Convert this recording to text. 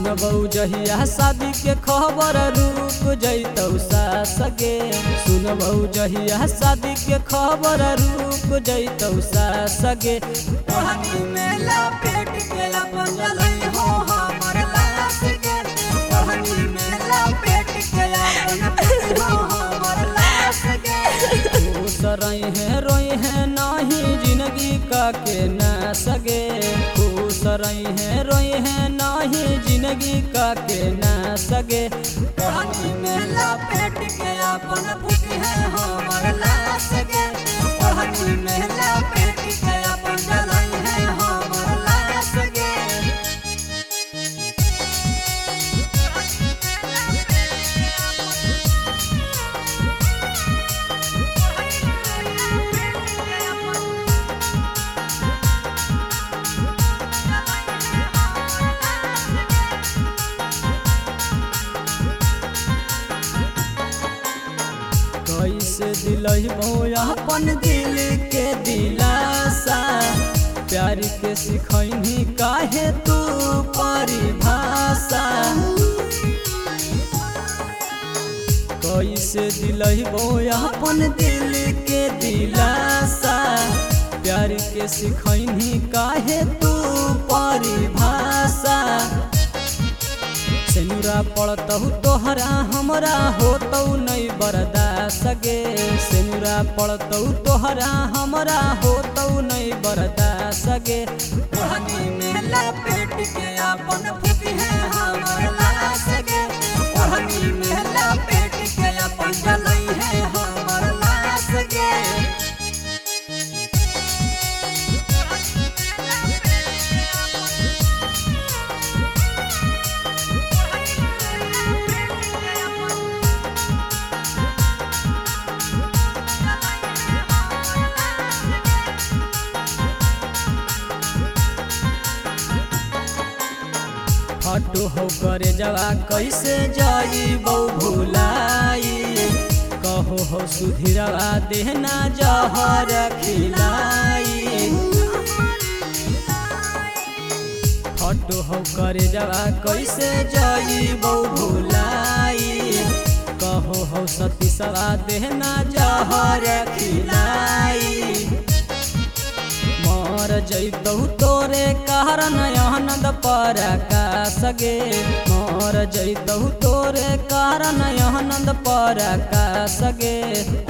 सुनबौ जहिया शादी के खबर रुक जैतौ सासगे। सुनबौ जहिया शादी के खबर रुक जैतौ सासगे। ओढ़नी में लपेट के अपन जलई हो हमर लाश के। ओढ़नी में लपेट के अपन जलई हो हमर लाश के। खुश रोई है नाही जिंदगी का के न सगे। खुश रोई है नाही जिंदगी का के न सगे। ओढ़नी में लपेट के अपन फूकी है हमर लाश के। ओढ़नी में लपेट के अपन जलई है हमर लाश के। कैसे दिलहबो अपन दिल के दिलासा। प्यार के सिखैनी काहे तू परिभाषा। कैसे दिलहबो अपन दिल के दिलासा। प्यार के सिखैनी काहे तू परिभाषा। सेनुरा पड़तहु तोहरा हमरा होतौ नहीं बर्दाश्त गे। सेनुरा पड़तहु तोहरा हमरा होतौ नहीं बर्दाश्त गे। ओढ़नी में लपेट के अपन फूकी है हमर लाश के। ओढ़नी में लपेट के अपन जलई है हमर लाश के। हटो हो करे जवा कैसे जाइबौ भुलाई। कहो हो सुधीरवा देहना जहर खिलाई। हटो हो करे जवा कैसे जाइबौ भुलाई। कहो हो सतीसवा देहना जहर खिलाई। मर जैतौ तोरे कारण आनंद पराकाश गे। मर जैतौ तोरे कारण आनंद पराकाश गे।